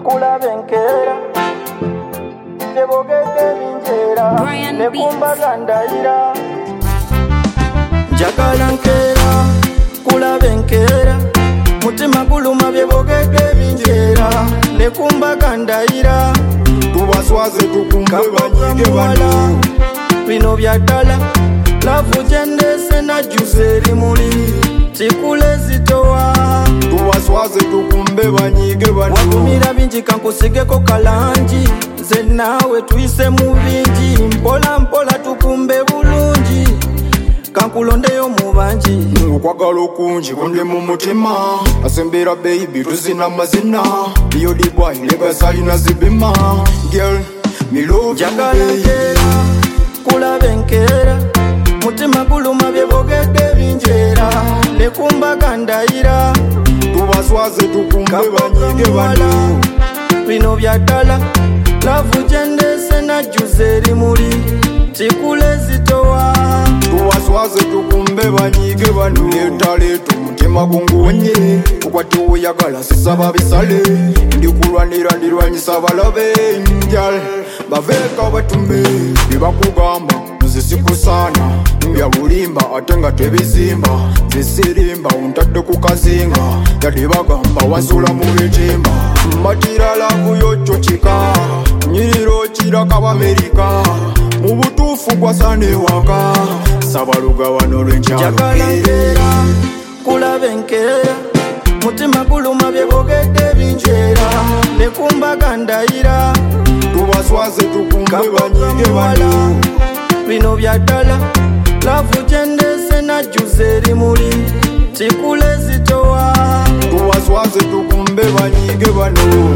kulabenkera tebogedde binjera nekumbagandayira njagala nkera kulabenkera mutima guluma byebogedde binjera nekumbagandayira tubaswaze tukumbe banyige bano bino byaddala lavu gyendese najjuza erimuli kikule zitowa tubaswaze tukumbe banyige bano wagumira bingi kankusigeko kalangi ze naawe tuyise mu bingi mpola mpola tukumbe bulungi kankulondeyo mu bangi okwagala okungi kunde mu mutima asembera baby tuzina mazina biyodibwa legasalina zibima girl me love jagala nkera kulabenkera mutima guluma byebogedde binjera nekumbagandayira tubaswaze tukumbe banyige bano bino byaddala lavu gyendese najjuza erimuli kikule zitowa tubaswaze tukumbe banyige bano leeta omutima gunguwonye okwati woyagala sisaba bisale ndikulwanira ndirwanyisa balabe njal baveeka batumbe bibakugamba zisikusaana mbya bulimba ate nga tebizimba zisirimba ontadde ku kazinga yadde bagamba wasula mu bitimba mbatira lavu yokyo kika nyiriro kiraka b'Amerika mu butuufu gwasana ewaka sabalugawano lwenkyalokera kulabenkera mutima guluma byebogedde binjera nekumbagandayira tubaswaze tukumbe banyige bano bino byaddala lavu gyendese najjuza erimuli kikule zitowa tubaswaze tukumbe banyige bano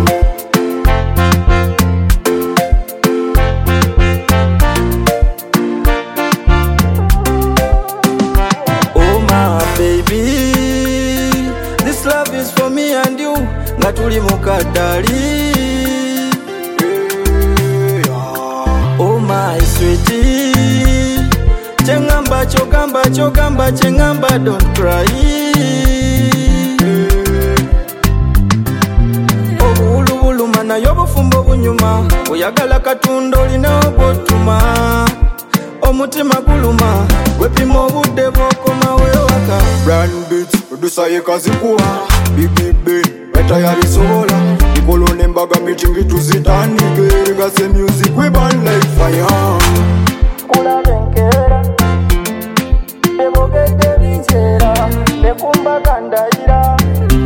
oh my baby, this love is for me and you nga tuli mu kaddali oh my sweetie kyengamba kyogamba kyengamba don't cry obuwulu buluma naye obufumbo bunyuma oyagala katonda olina obwotuma omutima guluma wepima obudde bw'okomawo ewaka brandbits odusaye kazikuwa bigibe batayabisobola ikolo nembaga mitingi tuzitandike regase music we burn like fire kulabenkera ebogedde binjera nekumbagandayira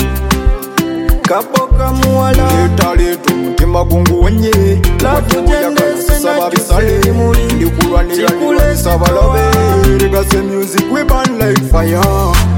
kapoka muwala leeta omutima gunguwonye lavu gyendese najjuza erimuli ndikulwanira ndirwanyisa balabe regase music we burn like fire